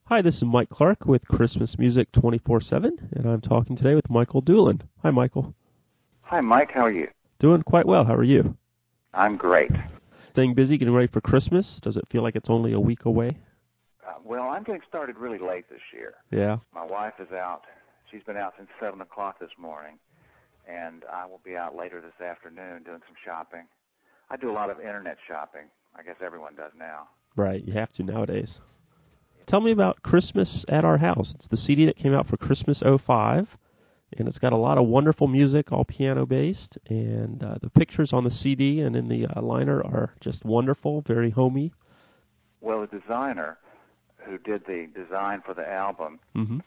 Hi, this is Mike Clark with Christmas Music 24/7, and I'm talking today with Michael Doolan. Hi, Michael. Hi, Mike. How are you? Doing quite well. How are you? I'm great. Staying busy, getting ready for Christmas? Does it feel like it's only a week away? Well, I'm getting started really late this year. Yeah. My wife is out. She's been out since 7 o'clock this morning, and I will be out later this afternoon doing some shopping. I do a lot of Internet shopping. I guess everyone does now. Right, you have to nowadays. Tell me about Christmas at Our House. It's the CD that came out for Christmas '05, and it's got a lot of wonderful music, all piano-based, and the pictures on the CD and in the liner are just wonderful, very homey. Well, the designer who did the design for the album,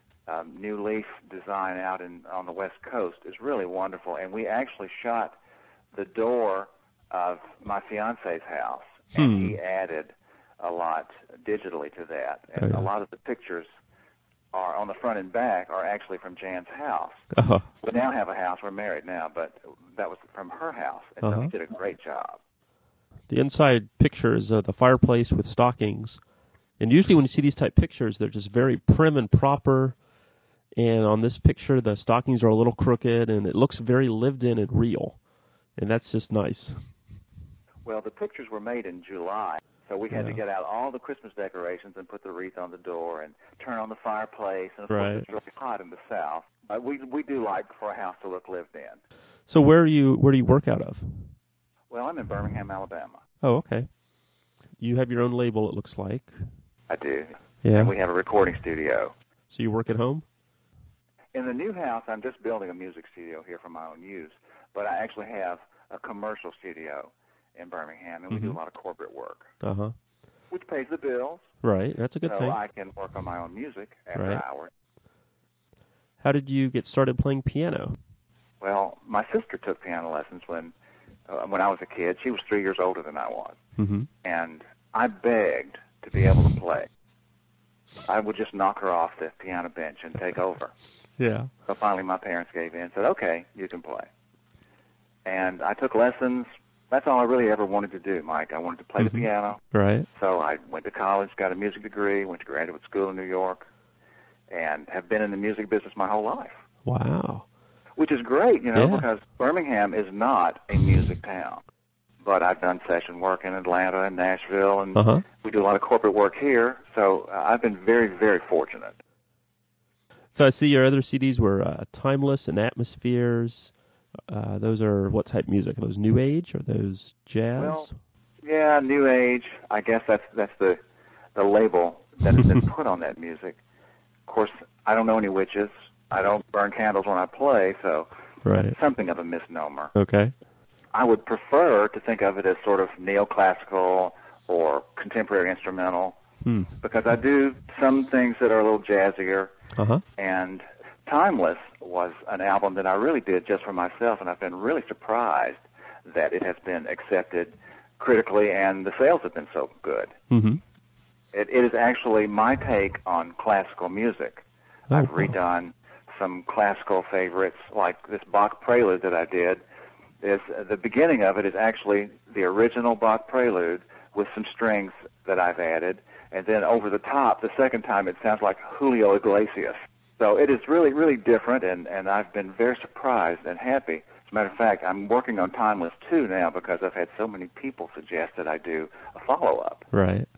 New Leaf Design out on the West Coast, is really wonderful, and we actually shot the door of my fiance's house, and he added a lot digitally to that, and a lot of the pictures are on the front and back are actually from Jan's house. We now have a house. We're married now, but that was from her house, and so he did a great job. The inside picture is the fireplace with stockings, and usually when you see these type pictures, they're just very prim and proper, and on this picture, the stockings are a little crooked, and it looks very lived in and real, and that's just nice. Well, the pictures were made in July, so we had to get out all the Christmas decorations and put the wreath on the door and turn on the fireplace. And of course, it's really hot in the South. We do like for a house to look lived in. So where do you work out of? Well, I'm in Birmingham, Alabama. Oh, okay. You have your own label, it looks like. I do. Yeah. And we have a recording studio. So you work at home? In the new house, I'm just building a music studio here for my own use, but I actually have a commercial studio in Birmingham, and we do a lot of corporate work, which pays the bills. Right, that's a good thing. So I can work on my own music after hours. How did you get started playing piano? Well, my sister took piano lessons when I was a kid. She was 3 years older than I was, and I begged to be able to play. I would just knock her off the piano bench and take over. Yeah. So finally my parents gave in and said, okay, you can play. And I took lessons. That's all I really ever wanted to do, Mike. I wanted to play the piano. Right. So I went to college, got a music degree, went to graduate school in New York, and have been in the music business my whole life. Wow. Which is great, because Birmingham is not a music town. But I've done session work in Atlanta and Nashville, and we do a lot of corporate work here. So I've been very, very fortunate. So I see your other CDs were Timeless and Atmospheres. Those are what type of music? Are those New Age or those jazz? Well, yeah, New Age. I guess that's the label that has been put on that music. Of course, I don't know any witches. I don't burn candles when I play, so it's something of a misnomer. Okay. I would prefer to think of it as sort of neoclassical or contemporary instrumental because I do some things that are a little jazzier. And Timeless was an album that I really did just for myself, and I've been really surprised that it has been accepted critically and the sales have been so good. It is actually my take on classical music. I've redone some classical favorites, like this Bach Prelude that I did. The beginning of it is actually the original Bach Prelude with some strings that I've added, and then over the top, the second time, it sounds like Julio Iglesias. So it is really, really different, and I've been very surprised and happy. As a matter of fact, I'm working on Timeless 2 now because I've had so many people suggest that I do a follow-up. Right.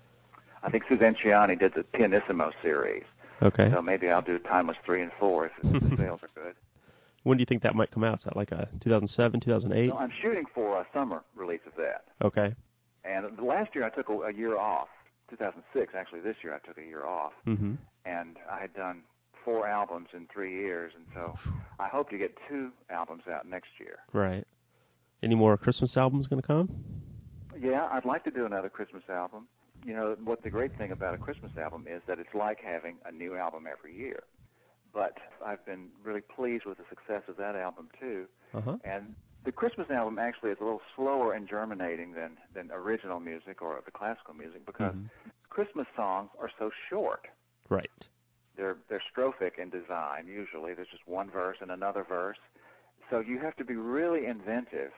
I think Suzanne Ciani did the Pianissimo series. Okay. So maybe I'll do Timeless 3 and 4 if the sales are good. When do you think that might come out? Is that like a 2007, 2008? No, I'm shooting for a summer release of that. Okay. And last year I took a year off. 2006, actually this year I took a year off. And I had done 4 albums in 3 years, and so I hope to get 2 albums out next year. Right. Any more Christmas albums going to come? Yeah, I'd like to do another Christmas album. You know, what the great thing about a Christmas album is that it's like having a new album every year. But I've been really pleased with the success of that album, too. And the Christmas album actually is a little slower in germinating than original music or the classical music because Christmas songs are so short. Right. They're strophic in design, usually. There's just one verse and another verse. So you have to be really inventive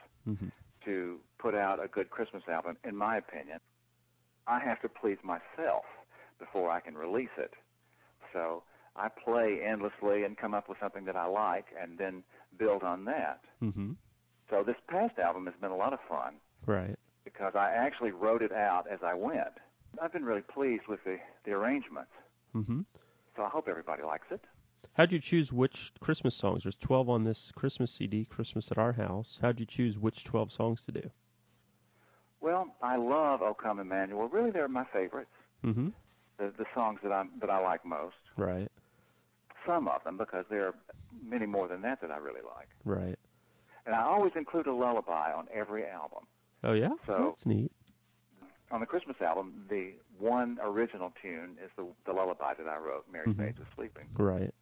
to put out a good Christmas album, in my opinion. I have to please myself before I can release it. So I play endlessly and come up with something that I like and then build on that. Mm-hmm. So this past album has been a lot of fun. Right. Because I actually wrote it out as I went. I've been really pleased with the arrangements. Mm-hmm. So I hope everybody likes it. How'd you choose which Christmas songs? There's 12 on this Christmas CD, Christmas at Our House. How'd you choose which 12 songs to do? Well, I love O Come Emmanuel. Really, they're my favorites. Mm-hmm. The songs that I like most. Right. Some of them, because there are many more than that I really like. Right. And I always include a lullaby on every album. Oh, yeah? So that's neat. On the Christmas album, the one original tune is the lullaby that I wrote, Mary's Maids Are Sleeping. Right.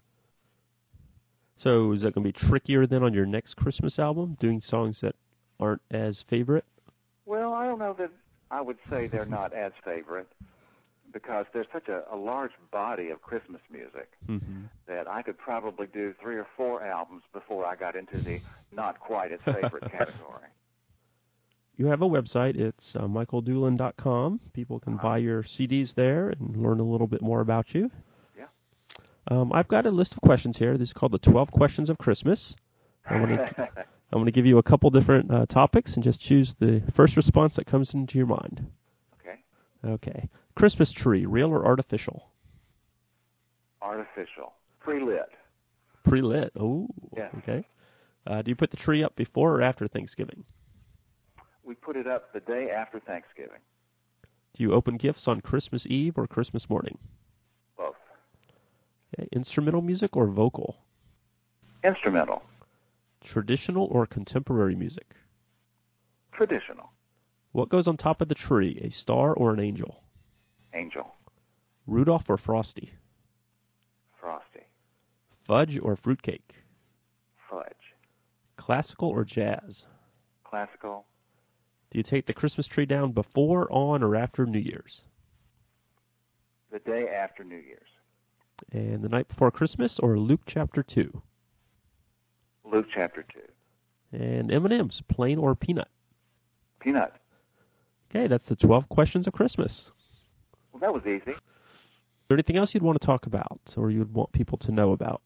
So is that going to be trickier then on your next Christmas album, doing songs that aren't as favorite? Well, I don't know that I would say they're not as favorite, because there's such a large body of Christmas music that I could probably do 3 or 4 albums before I got into the not quite as favorite category. You have a website. It's michaeldoolin.com. People can buy your CDs there and learn a little bit more about you. Yeah. I've got a list of questions here. This is called the 12 Questions of Christmas. I'm going to give you a couple different topics and just choose the first response that comes into your mind. Okay. Christmas tree, real or artificial? Artificial. Pre-lit. Pre-lit. Oh, yes. Okay. Do you put the tree up before or after Thanksgiving? We put it up the day after Thanksgiving. Do you open gifts on Christmas Eve or Christmas morning? Both. Okay. Instrumental music or vocal? Instrumental. Traditional or contemporary music? Traditional. What goes on top of the tree, a star or an angel? Angel. Rudolph or Frosty? Frosty. Fudge or fruitcake? Fudge. Classical or jazz? Classical. Do you take the Christmas tree down before, on, or after New Year's? The day after New Year's. And the night before Christmas or Luke chapter 2? Luke chapter 2. And M&M's, plain or peanut? Peanut. Okay, that's the 12 questions of Christmas. Well, that was easy. Is there anything else you'd want to talk about or you'd want people to know about?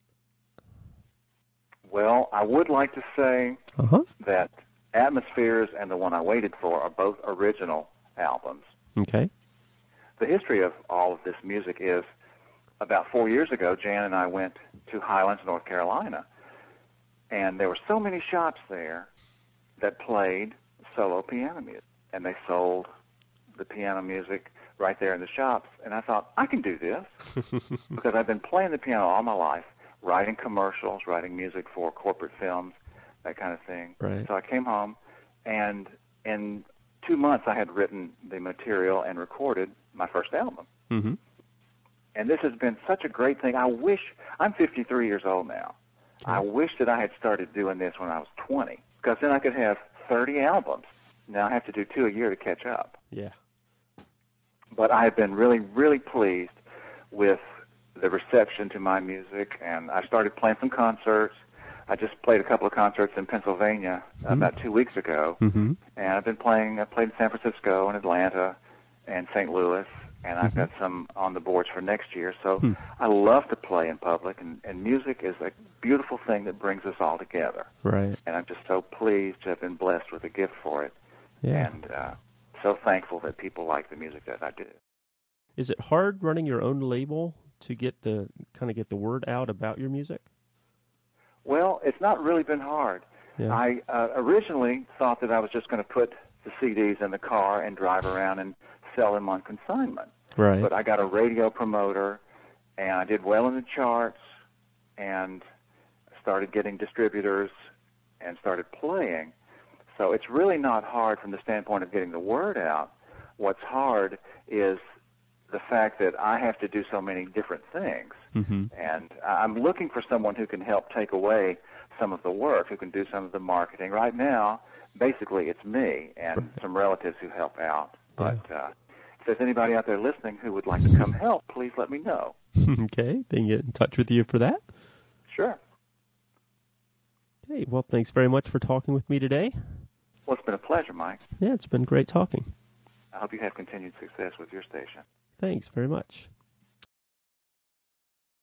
Well, I would like to say that Atmospheres and the one I waited for are both original albums. Okay. The history of all of this music is about 4 years ago, Jan and I went to Highlands, North Carolina, and there were so many shops there that played solo piano music, and they sold the piano music right there in the shops, and I thought, I can do this, because I've been playing the piano all my life, writing commercials, writing music for corporate films, that kind of thing. Right. So I came home, and in 2 months I had written the material and recorded my first album. Mm-hmm. And this has been such a great thing. I wish, I'm 53 years old now. Okay. I wish that I had started doing this when I was 20, because then I could have 30 albums. Now I have to do 2 a year to catch up. Yeah. But I have been really, really pleased with the reception to my music, and I started playing some concerts. I just played a couple of concerts in Pennsylvania about 2 weeks ago, and I played in San Francisco and Atlanta and St. Louis, and I've got some on the boards for next year. So I love to play in public, and music is a beautiful thing that brings us all together. Right. And I'm just so pleased to have been blessed with a gift for it, and so thankful that people like the music that I do. Is it hard running your own label to get the word out about your music? Well, it's not really been hard. Yeah. I originally thought that I was just going to put the CDs in the car and drive around and sell them on consignment. Right. But I got a radio promoter, and I did well in the charts, and started getting distributors and started playing. So it's really not hard from the standpoint of getting the word out. What's hard is the fact that I have to do so many different things. And I'm looking for someone who can help take away some of the work, who can do some of the marketing. Right now, basically, it's me and some relatives who help out. But if there's anybody out there listening who would like to come help, please let me know. Okay, then get in touch with you for that. Sure. Okay, well, thanks very much for talking with me today. Well, it's been a pleasure, Mike. Yeah, it's been great talking. I hope you have continued success with your station. Thanks very much.